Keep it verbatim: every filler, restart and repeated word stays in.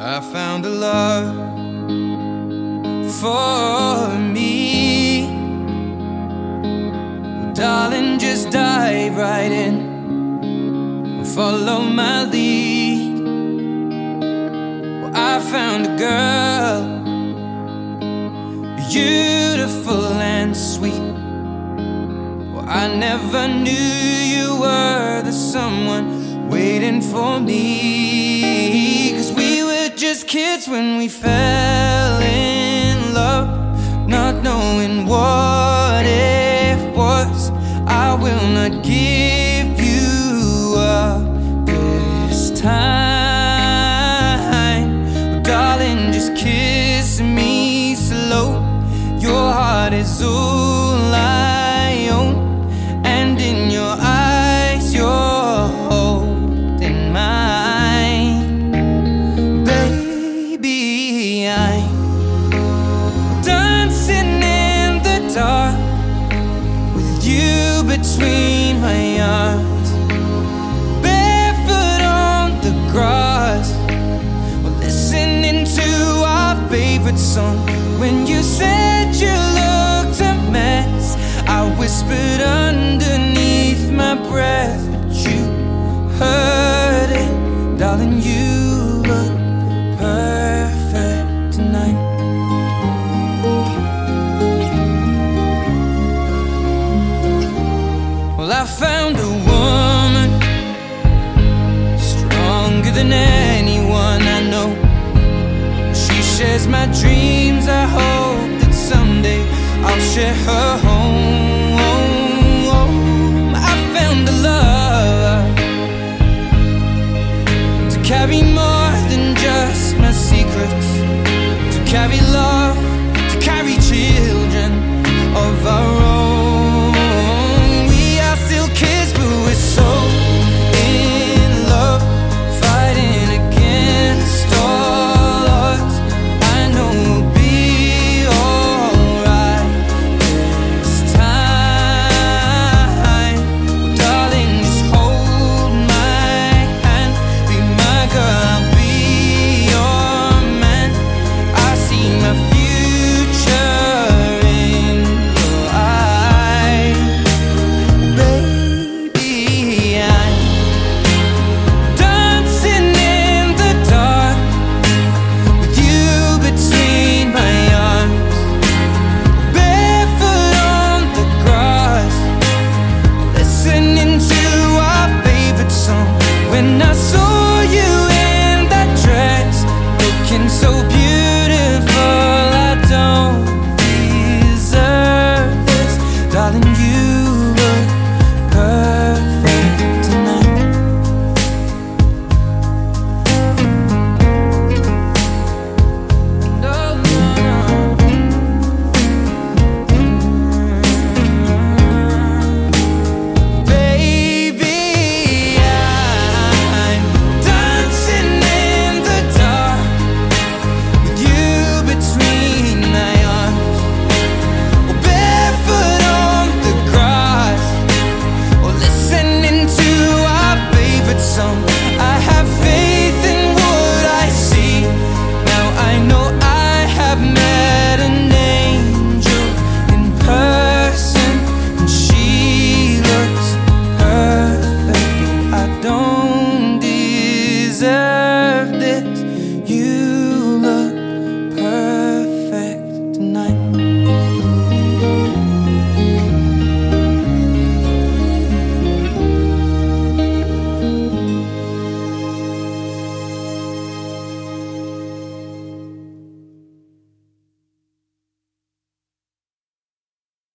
I found a love for me. Well, darling, just dive right in, follow my lead. Well, I found a girl, beautiful and sweet. Well, I never knew you were the someone waiting for me. 'Cause we were just kids when we fell in love, not knowing what it was. I will not give you up this time. Well, darling, just kiss me slow. Your heart is all I own, and in your eyes you're holding mine. Baby, I'm dancing in the dark with you between my arms, barefoot on the grass, listening to our favorite song. When you said you looked a mess, I whispered underneath my breath, but you heard it. Darling, you look perfect tonight. Well, I found a woman stronger than anyone I know. She shares my dreams. I hope that someday I'll share her home. I found a love to carry more than just my secrets, to carry love, to carry children of our own. We are still kids, but we're so in love, fighting against all odds. I know we'll be alright this time. Darling, just hold my hand, be my girl, I'll be your man. I see my future in your eyes. Baby, I'm dancing in the dark with you between my arms, barefoot on the grass, listening to our favorite song. When I saw you in that dress, looking so beautiful,